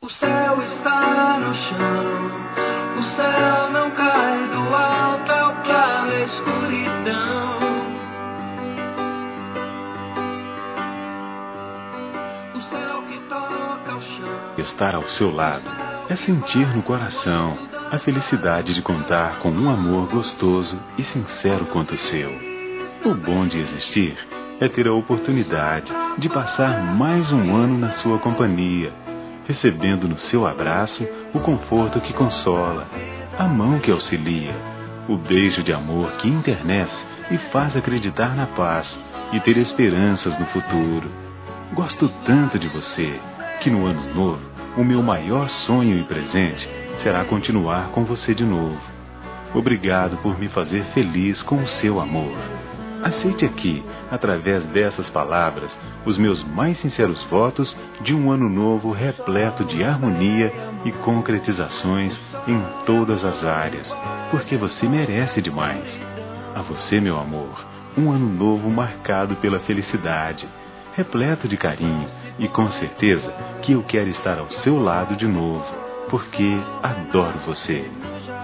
O céu está no chão, o céu não cai do alto, é o claro, a escuridão. O céu que toca ao chão. Estar ao seu lado é sentir no coração a felicidade de contar com um amor gostoso e sincero quanto o seu. O bom de existir é ter a oportunidade de passar mais um ano na sua companhia, recebendo no seu abraço o conforto que consola, a mão que auxilia, o beijo de amor que internece e faz acreditar na paz e ter esperanças no futuro. Gosto tanto de você que no ano novo o meu maior sonho e presente será continuar com você de novo. Obrigado por me fazer feliz com o seu amor. Aceite aqui, através dessas palavras, os meus mais sinceros votos de um ano novo repleto de harmonia e concretizações em todas as áreas, porque você merece demais. A você, meu amor, um ano novo marcado pela felicidade, repleto de carinho e com certeza que eu quero estar ao seu lado de novo, porque adoro você.